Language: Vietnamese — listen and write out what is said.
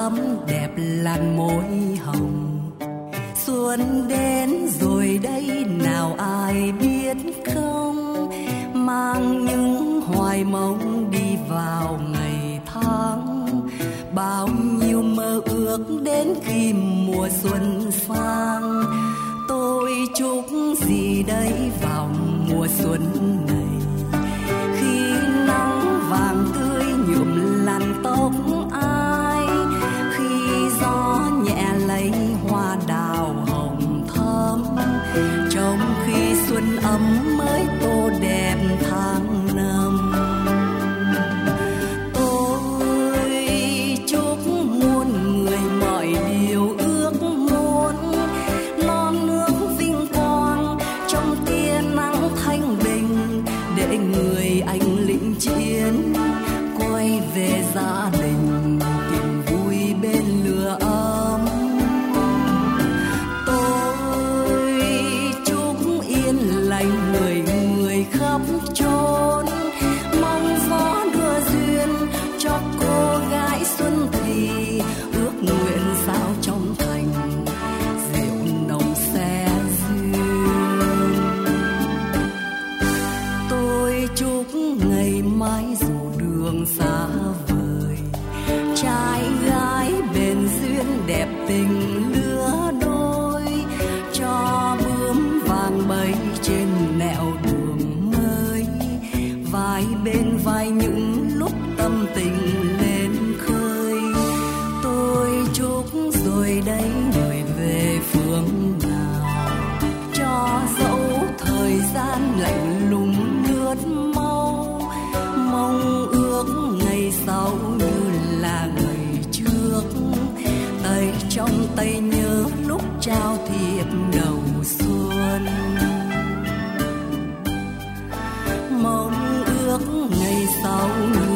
ấm đẹp làn môi hồng. Xuân đến rồi đây nào ai biết không, mang những hoài mong đi vào ngày tháng. Bao nhiêu mơ ước đến khi mùa xuân sang. Tôi chúc gì đây vào mùa xuân này, khi nắng vàng tươi nhuộm làn tóc ai, khi gió nhẹ lấy hoa đào hồng thắm, trong khi xuân ấm mới tô đẹp tháng năm. Tôi chúc muôn người mọi điều ước muốn, non nước vinh quang trong tia nắng thanh bình, để người anh lính chiến quay về gia đình tìm vui bên lửa ấm. Tôi chúc yên lành người người khắp chốn, mong gió đưa duyên cho cô gái xuân thì, ước nguyện sao trong thành rượu nồng xe duyên. Tôi chúc ngày mai dù đường xa vời, trai gái bền duyên đẹp tình lứa đôi, cho bướm vàng bay trên nẻo đường mới, vai bên vai những lúc tâm tình lên khơi. Tôi chúc rồi đây người về phương nào, cho dẫu thời gian lạnh lùng lướt mau, mong ước ngày sau như là ngày trước, tay trong tay nhớ lúc trao thiệp đầu xuân. Mong ước ngày sau